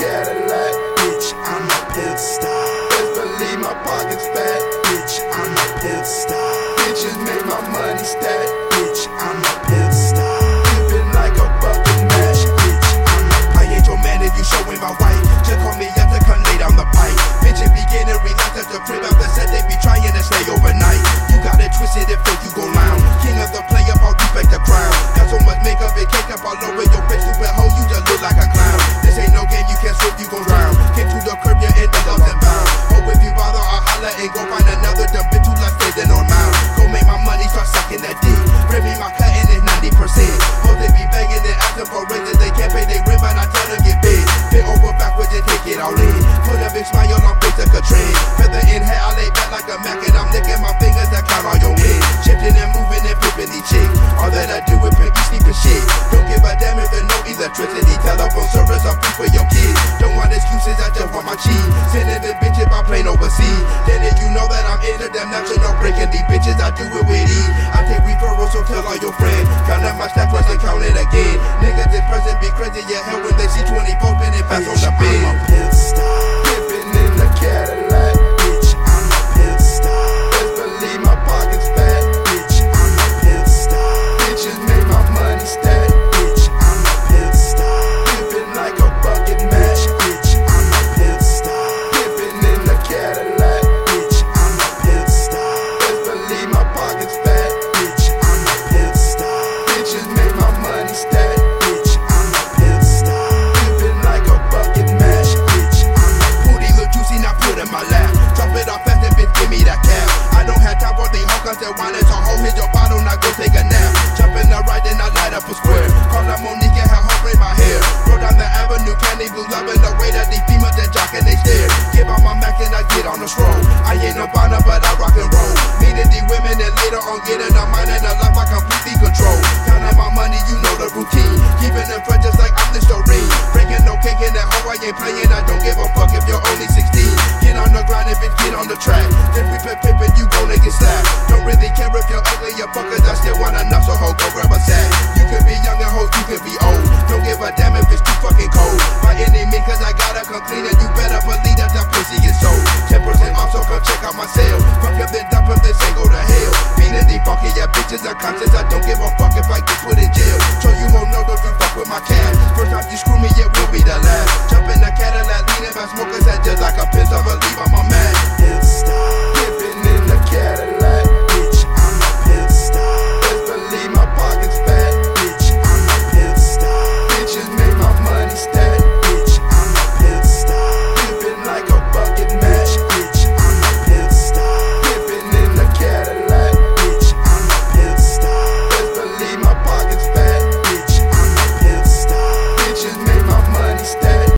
Cadillac, bitch, I'm a pimp star. Best believe my pockets fat, bitch, I'm a pimp star. Bitches make my money stack, bitch, I'm a pimp star. Living like a fucking match, bitch, I ain't your man if you showing my wife. Just call me up to come lay down the pipe. Bitches be getting relaxed at the crib after set, they be trying to stay overnight. You got it twisted if you go loud. King of the player, I'll respect the crown. Got so much makeup and cake up all over your face, you will hold you just look like a clown. This ain't no game, you can't swim, you gon' drown. Came to the crib, you're in the lost and bound. Hope if you bother, I'll holler and go find another dumb bitch who like standing on mound. Go make my money, start sucking that dick. Bring me my cutting is 90%. Hope they be begging and asking for raises, they can't pay their rent, but I tell them get big. Bend over backwards and take it all in. Put a big smile on face like a trend. Feather in hair, I lay back like a Mac and I'm licking my fingers that count all your wins. Shifting and moving and flipping these chicks. All that I do is pick you sleeping shit. Don't give a damn if there's no electricity. Telephone service, I'm free for your kids. Don't want excuses, I just want my cheese. Sending the bitches by plane overseas. Then if you know that I'm international, breaking these bitches, I do it with ease. I take referrals, so tell all your friends. Count up my stack, plus and count it again. Niggas this person be crazy, yeah, hell when they see 20 bumping and fast on the bed. I'm a pimp star. Living in the Cadillac, bitch, I'm a pimp star. Best believe my pockets fat, bitch, I'm a pimp star. Bitches make my money stack, bitch, I'm a pimp star. Living like a fucking match, bitch, I'm a pimp star. Living in the Cadillac, bitch, I'm a pimp star. Best believe my pockets fat, bitch, I'm a pimp star. Bitches make my money stack, bitch, I'm a pimp star. Living like a fucking match, bitch, I'm a booty look juicy, now put in my lap. Drop it off fast and bitch, give me that cap. I don't have time for the hawkers that want it, so hold hit your bottle, now go take a nap. Jump in the right, then I light up a square. Call up Monique and have her braid my hair. Roll down the avenue, candy blue, loving the way that these females that jock and they stare. Give out my Mac and I get on the stroll. I ain't no bonner, but I rock and roll. Meeting these women and later on getting a mind and a life I completely control. Counting my money, you know the routine. Keeping them fresh just like I'm the Doreen. Breaking no cake in that hoe, I ain't playing. I don't give a fuck if you're only 16. Get on the grind and bitch, get on the track. Then we pip pippin', you gon' get slapped. Don't really care if you're ugly or fuckers, I still want enough, so ho, go grab a sack. You could be young and ho, you could be old. Don't give a damn if it's too fucking cold. By any means, cause I gotta come clean and you better believe that that pussy is sold. 10% off, so come check out my sale. Fuck up then dump up, this ain't go to hell. Beating these funky, yeah, bitches are conscious, I don't